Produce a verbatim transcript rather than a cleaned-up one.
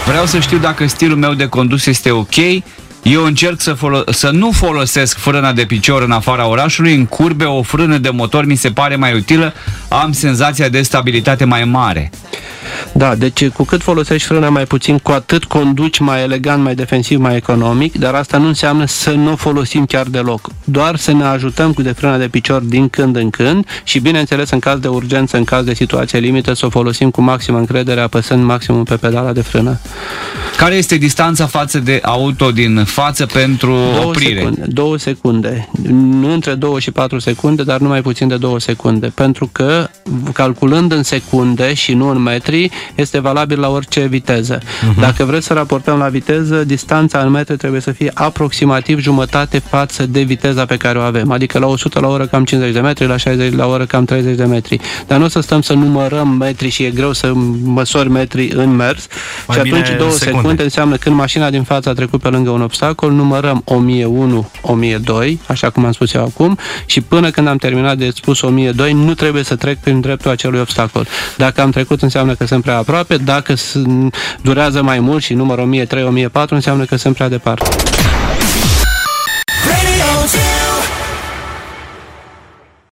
Vreau să știu dacă stilul meu de condus este ok. Eu încerc să, să nu folosesc frâna de picior în afara orașului. În curbe o frână de motor mi se pare mai utilă. Am senzația de stabilitate mai mare. Da, deci cu cât folosești frâna mai puțin, cu atât conduci mai elegant, mai defensiv, mai economic, dar asta nu înseamnă să nu folosim chiar deloc. Doar să ne ajutăm cu de frâna de picior din când în când și, bineînțeles, în caz de urgență, în caz de situație limită, să o folosim cu maximă încredere, apăsând maximum pe pedala de frână. Care este distanța față de auto din față pentru două oprire? Secunde, două secunde. Nu între două și patru secunde, dar nu mai puțin de două secunde. Pentru că, calculând în secunde și nu în metri, este valabil la orice viteză. Uh-huh. Dacă vreți să raportăm la viteză, distanța în metri trebuie să fie aproximativ jumătate față de viteza pe care o avem. Adică la o sută la oră cam cincizeci de metri, la șaizeci la oră cam treizeci de metri. Dar nu o să stăm să numărăm metri și e greu să măsori metri în mers. Mai și atunci două secunde. secunde înseamnă când mașina din față a trecut pe lângă un obstacol, numărăm o mie unu, o mie doi, așa cum am spus eu acum, și până când am terminat de spus o mie doi, nu trebuie să trec prin dreptul acelui obstacol. Dacă am trecut, înseamnă că sunt prea aproape, dacă durează mai mult și număr o mie trei, o mie patru, înseamnă că sunt prea departe.